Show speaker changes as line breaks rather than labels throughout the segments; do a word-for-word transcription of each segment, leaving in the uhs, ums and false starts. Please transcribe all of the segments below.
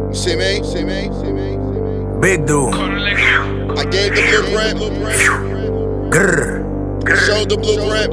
You see me? See me? See me?
Big dude.
I gave the blueprint.
Grrr.
Showed the blueprint.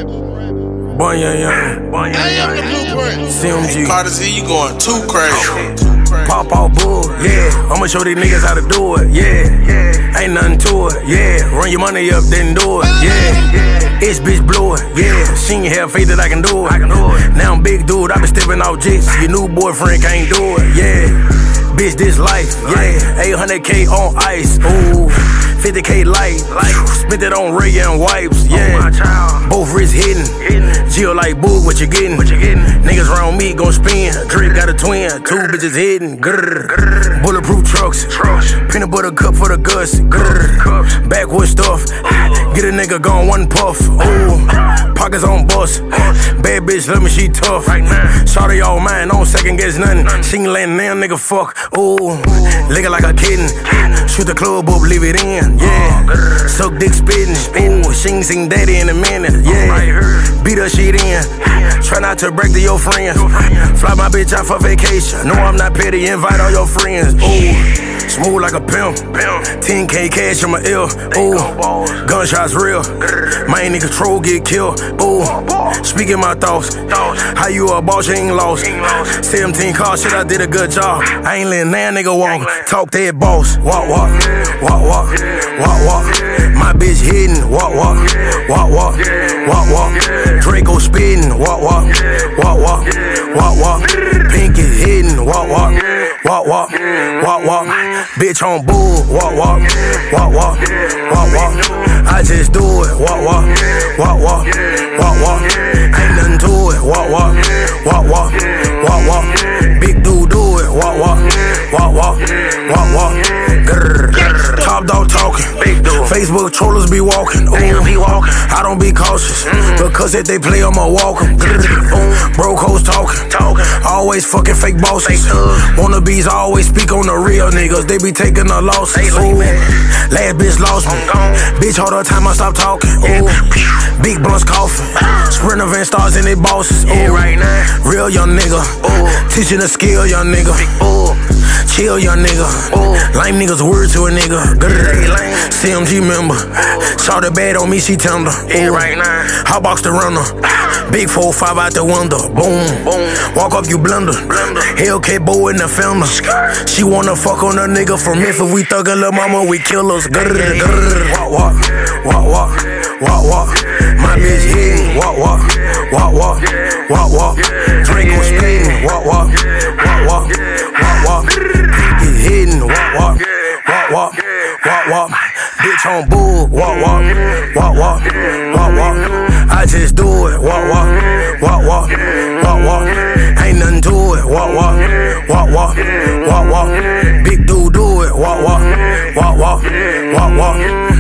Boy, yeah, yeah.
I am the blueprint.
C M G.
Carter Z, you going too crazy.
Pop out bull, yeah. I'ma show these niggas how to do it, yeah. Ain't nothing to it, yeah. Run your money up, then do it, yeah. This bitch blew it, yeah. She ain't have faith that I can do it. Now I'm big dude, I been stepping out jits. Your new boyfriend can't do it, yeah. Bitch, this life, yeah. eight hundred K on ice, ooh. fifty K light, spent it on Ray and wipes, yeah. Both wrists hitting, Jill like boo, what you getting? Niggas around me gon' spin. Drake got a twin, two bitches hitting. Grrr. Bulletproof trucks, peanut butter cup for the guts. Grrr. Backwood stuff, get a nigga gone one puff. Ooh, pockets on bust. Bad bitch, let me she tough. Shawty all mine, don't second guess nothing. She ain't letting damn nigga fuck. Ooh, lick it like a kitten. Shoot the club up, leave it in. Yeah, suck dick spittin'. Ooh, she ain't seen daddy in a minute. Yeah, beat her shit in. Try not to break to your friends. Fly my bitch out for vacation. No, I'm not petty. Invite all your friends. Ooh, smooth like a pimp. ten K cash in my ear. Ooh, gunshots real. My ain't in control, get killed. Ooh, speaking my thoughts. How you a boss, you ain't lost. seventeen cars, shit, I did a good job. I ain't letting that nigga walk. Talk that boss. Walk, walk, walk, walk, walk, walk. My bitch hitting. Walk, walk, walk, walk, walk, walk. Draco spitting. Walk, walk, walk, walk, walk, walk. Pinky hitting. Walk, walk, walk, walk, walk, walk. Bitch on bull. Walk, walk, walk, walk, walk, walk. I just do it. Walk, walk, walk, walk, walk, walk. Ain't nothing to it. Walk, walk, walk, walk, walk, walk. Big dude do it. Walk, walk, walk, walk, walk, walk. Grrr. Top dog talking. Facebook trollers be walking. Ooh, I don't be cautious because if they play, I'ma walk 'em. Broke hoes talking. Always fucking fake bosses. Wannabes always speak on the real niggas. They be taking the losses. Ooh, last bitch lost me. Bitch, all the time I stop talking. Ooh, big blunts coughing. Sprinter van stars in they bosses. Ooh, real young nigga. Ooh, teaching a skill, young nigga. Ooh, chill, young nigga. Ooh, lame niggas word to a nigga. C M G member. Saw the bad on me, she tender. Ooh, hot box the runner. Big four five out the window. Boom, walk up, you blunder. Hellcat bow in the fender. She wanna fuck on a nigga from Memphis. We thuggin' lil' mama, we killers. Walk, walk, walk, walk, walk, walk. My bitch hitting. Walk, walk, walk, walk, walk, walk. Draco spitting. Walk, walk, walk, walk, walk, walk. Pinky hitting. Walk, walk, walk, walk, walk, walk. Bitch on bull. Walk, walk, walk, walk, walk, walk. I just do it. Walk, walk, walk, walk, walk, walk. Ain't nothing to it. Walk, walk, walk, walk, walk, walk. Big dude do it. Walk, walk, walk, walk, walk, walk.